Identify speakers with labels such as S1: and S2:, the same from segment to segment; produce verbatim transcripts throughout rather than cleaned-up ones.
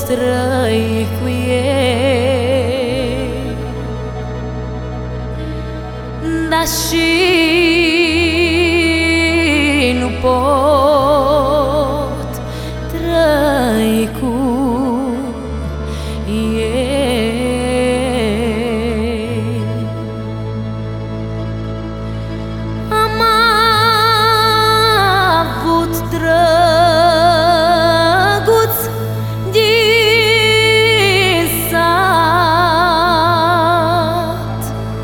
S1: trăi cu ei, dar și nu pot trăi cu ei. Am avut drăguți din sat,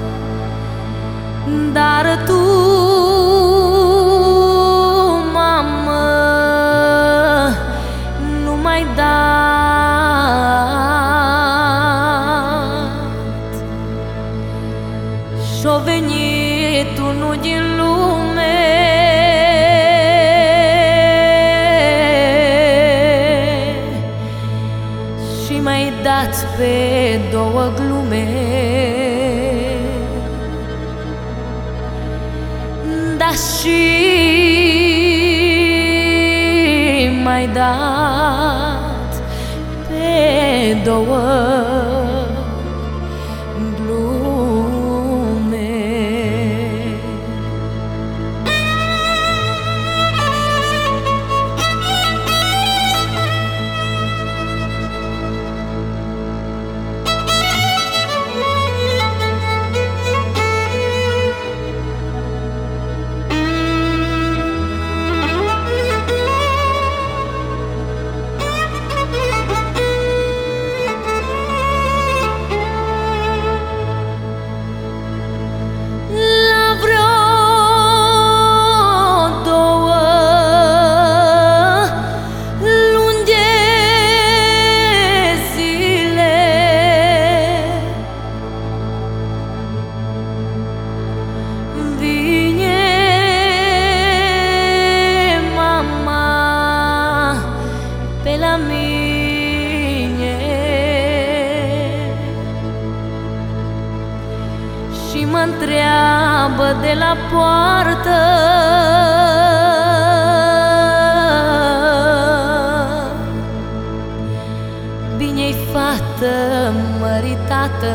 S1: dar tu, mamă, nu m-ai dat. Și-o venit unul din lume și m-ai dat pe două glume, dar și m-ai dat pe două glume. La mine și mă întreabă de la poartă: bine-i fată măritată,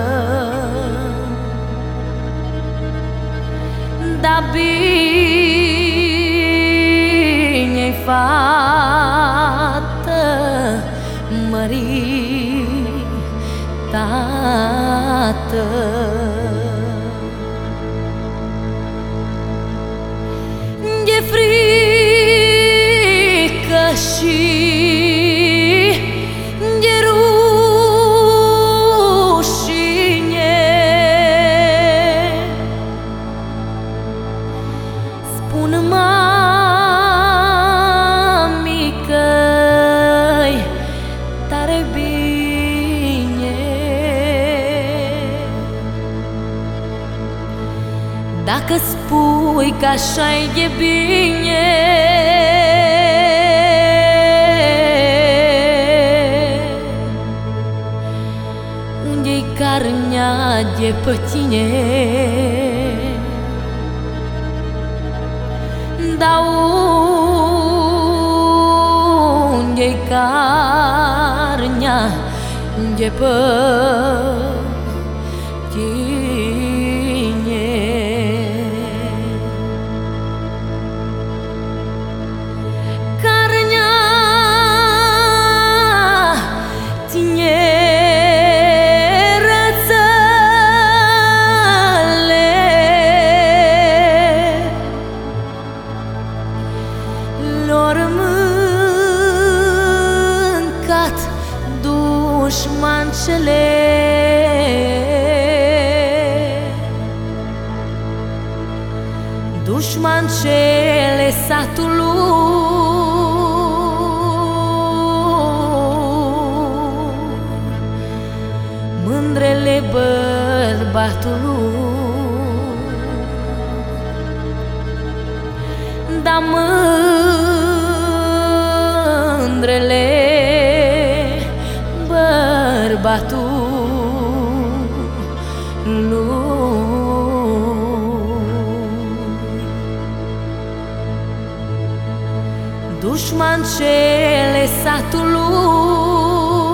S1: da bine-i fată măritată. De frică și de rușine spun mami că-i tare bine, dacă spui că așa-i de bine. Unde-i carnea de pe tine? Da unde-i carnea de pe tine? Carnea tinerățăle lor mâncat dușmancele, dușmancele satului, mândrele bărbatului, da mândrele bărbatului, dușmancele satului,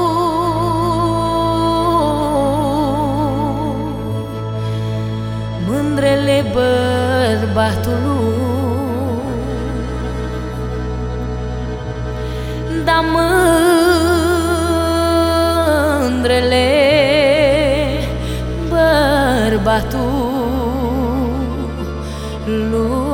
S1: bărbatului. Da mândrele bărbatul lui.